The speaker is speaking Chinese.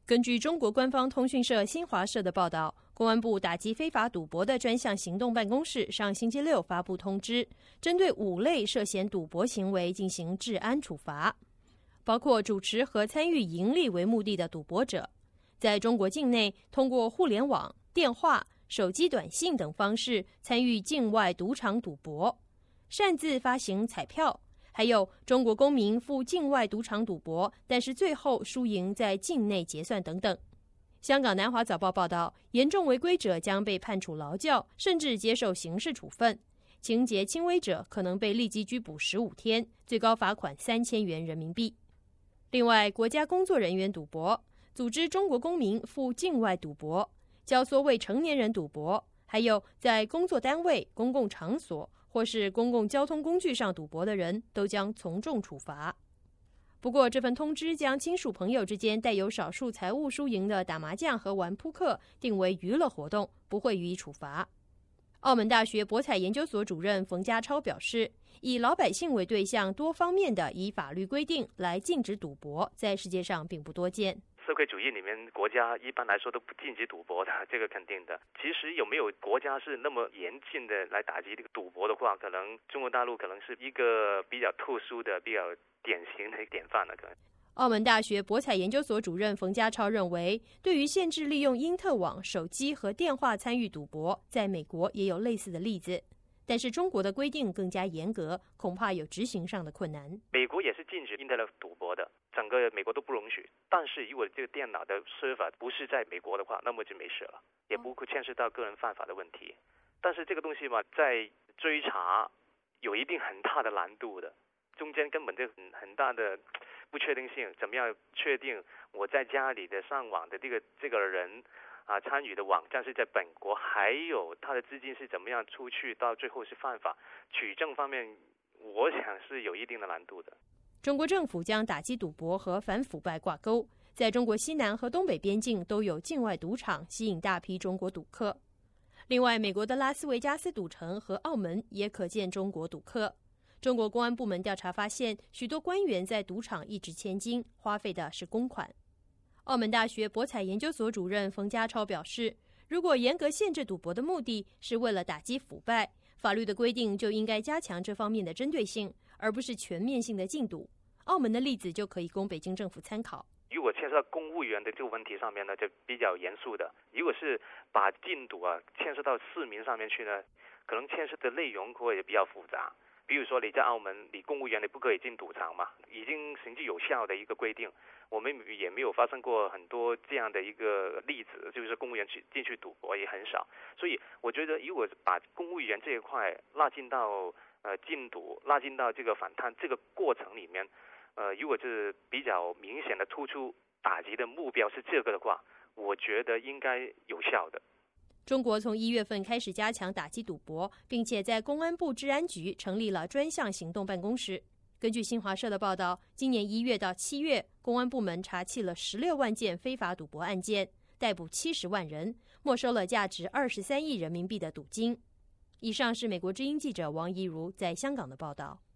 根据中国官方通讯社新华社的报道，公安部打击非法赌博的专项行动办公室上星期六发布通知，针对5类涉嫌赌博行为进行治安处罚，包括主持和参与盈利为目的的赌博者，在中国境内通过互联网、电话、手机短信等方式参与境外赌场赌博，擅自发行彩票，还有中国公民赴境外赌场赌博，但是最后输赢在境内结算等等。香港南华早报报道，严重违规者将被判处劳教，甚至接受刑事处分；情节轻微者可能被立即拘捕15天，最高罚款3000元人民币。另外，国家工作人员赌博、组织中国公民赴境外赌博、教唆未成年人赌博，还有在工作单位、公共场所或是公共交通工具上赌博的人都将从重处罚。不过，这份通知将亲属朋友之间带有少数财务输赢的打麻将和玩扑克定为娱乐活动，不会予以处罚。澳门大学博彩研究所主任冯家超表示，以老百姓为对象，多方面的以法律规定来禁止赌博，在世界上并不多见。 社会主义里面，国家一般来说都不禁止赌博的，这个肯定的。其实有没有国家是那么严峻的来打击这个赌博的话，可能中国大陆可能是一个比较特殊的、比较典型的典范了。可能澳门大学博彩研究所主任冯家超认为，对于限制利用因特网、手机和电话参与赌博，在美国也有类似的例子。但是中国的规定更加严格，恐怕有执行上的困难。 美国也是禁止 Internet 赌博的，整个美国都不容许。但是如果这个电脑的 server 不是在美国的话，那么就没事了，也不会牵涉到个人犯法的问题。但是这个东西嘛，在追查有一定很大的难度的，中间根本就很大的不确定性。怎么样确定我在家里的上网的这个人参与的网站是在本国，还有他的资金是怎么样出去，到最后是犯法，取证方面我想是有一定的难度的。 中国政府将打击赌博和反腐败挂钩，在中国西南和东北边境都有境外赌场，吸引大批中国赌客。另外，美国的拉斯维加斯赌城和澳门也可见中国赌客。中国公安部门调查发现，许多官员在赌场一掷千金，花费的是公款。澳门大学博彩研究所主任冯家超表示，如果严格限制赌博的目的是为了打击腐败，法律的规定就应该加强这方面的针对性，而不是全面性的禁赌。澳门的例子就可以供北京政府参考。 如果牵涉到公务员的这个问题上面呢，就比较严肃的。如果是把禁赌牵涉到市民上面去呢，可能牵涉的内容会比较复杂。比如说你在澳门，你公务员你不可以进赌场嘛，已经行之有效的一个规定。我们也没有发生过很多这样的一个例子，就是公务员进去赌博也很少。所以我觉得，如果把公务员这一块拉进到禁赌，拉进到这个反贪这个过程里面，如果是比较明显的突出打击的目标是这个的话，我觉得应该有效的。 中国从1月份开始加强打击赌博，并且在公安部治安局成立了专项行动办公室。根据新华社的报道，今年1月到7月，公安部门查缉了16万件非法赌博案件，逮捕70万人，没收了价值23亿人民币的赌金。以上是美国之音记者王怡如在香港的报道。